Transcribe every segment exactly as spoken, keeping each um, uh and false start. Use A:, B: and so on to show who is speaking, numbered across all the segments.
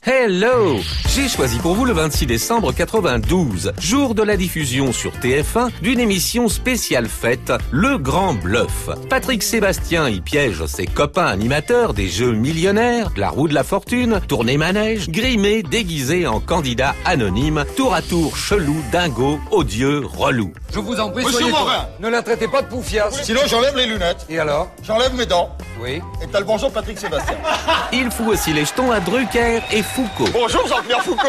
A: Hello! J'ai choisi pour vous le vingt-six décembre quatre-vingt-douze, jour de la diffusion sur T F un d'une émission spéciale fête, Le Grand Bluff. Patrick Sébastien y piège ses copains animateurs des jeux millionnaires, la roue de la fortune, tournée manège, grimés, déguisés en candidats anonymes, tour à tour chelou, dingo, odieux, relou.
B: Je vous en prie,
C: Monsieur
B: soyez
C: Morin.
B: con. Ne la traitez pas de poufias.
C: Sinon, j'enlève les lunettes.
B: Et alors?
C: J'enlève mes dents.
B: Oui.
C: Et t'as le bonjour Patrick Sébastien.
A: Il fout aussi les jetons à Drucker et Foucault.
C: Bonjour Jean-Pierre Foucault.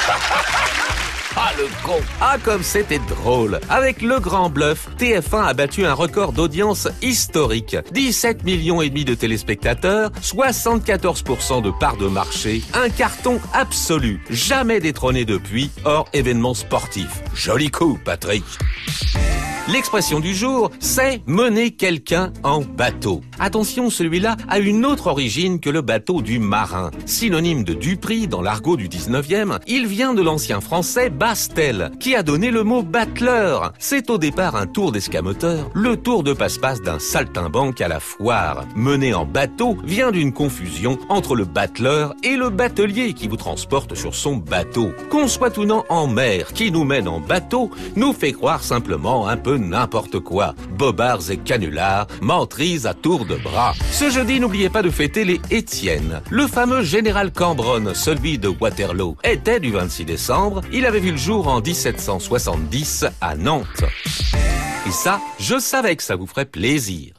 A: Ah le con! Ah comme c'était drôle! Avec Le Grand Bluff, T F un a battu un record d'audience historique. dix-sept millions et demi de téléspectateurs, soixante-quatorze pour cent de part de marché, un carton absolu, jamais détrôné depuis, hors événement sportif. Joli coup, Patrick! L'expression du jour, c'est mener quelqu'un en bateau. Attention, celui-là a une autre origine que le bateau du marin. Synonyme de Dupri dans l'argot du dix-neuvième, il vient de l'ancien français Bastel, qui a donné le mot battleur. C'est au départ un tour d'escamoteur, le tour de passe-passe d'un saltimbanque à la foire. Mener en bateau vient d'une confusion entre le battleur et le batelier qui vous transporte sur son bateau. Qu'on soit ou non en mer, qui nous mène en bateau, nous fait croire simplement un peu n'importe quoi. Bobards et canulars, menteries à tour de bras. Ce jeudi, n'oubliez pas de fêter les Étienne. Le fameux général Cambronne, celui de Waterloo, était du vingt-six décembre. Il avait vu le jour en dix-sept cent soixante-dix à Nantes. Et ça, je savais que ça vous ferait plaisir.